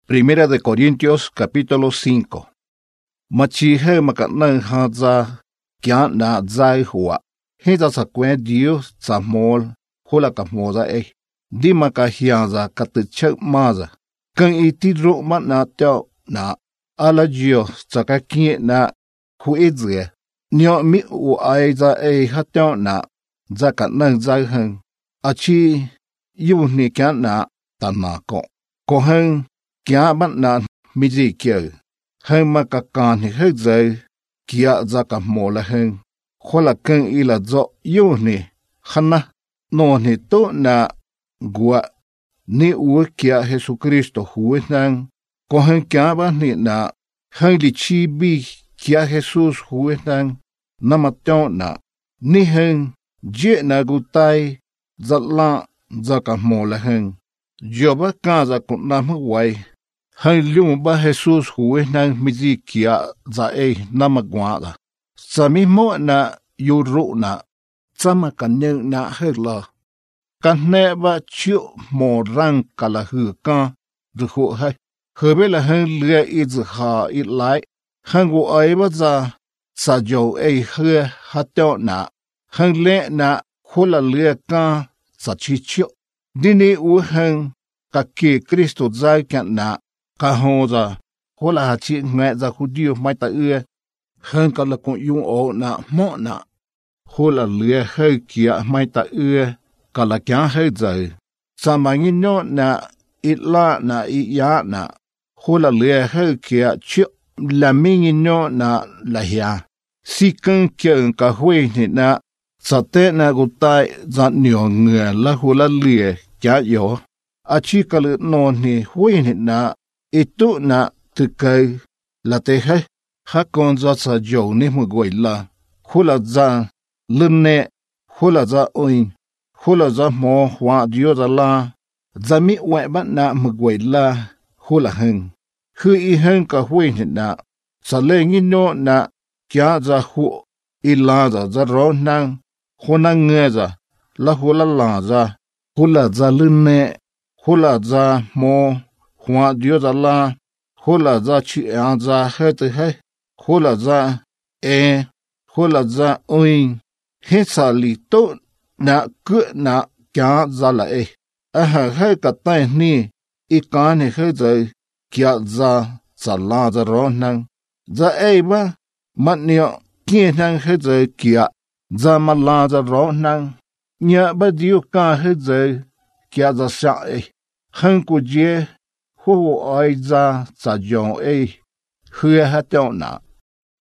Primera de Corintios, capítulo 5. Machihe makatnang haza kya na zai hua. Heza sa kwen Dios sa mol hula ka moza Di makahiaza katichak maza. Kang itidro mat na teo na ala Dios sa kakie na huizge. Nyo mi u aiza hateo na za katnang zai heng. Achi yu ni kya na tanako. Ko heng kya bat na mizi kiel. Heng makakan hi hek zai kia za ka mola heng. Khola keng ila zo yu ni hana no ni to na gua ni u kia Jesucristo huwe nang. Ko heng kya bat ni na heng li chi bi kia Jesus huwe nang. Namatyo na ni heng je na gutai za la za ka mola heng. Joba ka za kuna mwai. Hang liu ba Jesus huwe nang mizi kia za namagwada. Sa mismo na yuru na sama kanyang na hegla. Kanne ba chiu mo rang kala hu ka ruhu hai. Hebela hang lia iz ha it lai. Hang wo ai ba za sa jo he hatyo na. Hang le na hula lia ka sa chi chiu. Dini u hang ka ki Kristo zai kyan na. Ka hoza hola hachi ngwe za hudio mai ta heng ka la kon yung o na mo na hola lie he kia mai ta ka la kya he zai sa mangi no na itla na ya na hola lie he kia chi la mingi no na la ya si kan kia ka hui ni na sa te na gutai za nyo nge la hola lie kya yo achi ka le no ni hui ni na itu na tukai la te hai hakon za sa jo ni mugoi la hula za lunne hula za oin hula za mo hwa dio za la za mi we ba na mugoi la hula heng hu I heng ka hui ni na sa le ngi no na kya za hu I la za ro nang hona nge za la hula la za hula za lunne hula za mo Hwa Diyo za la, hula za chi an za hete he, hula za hula za oin, he sa li to na ku na kya za la Aha he ka tay ni, I ka ni he za kya za la za ro nang. Za ba, mat niyo kien nang he za kya za ma la za ro nang. Nya ba Diyo ka he za kya za sha hang ku je, Hu ai za sa jong hue hatyo na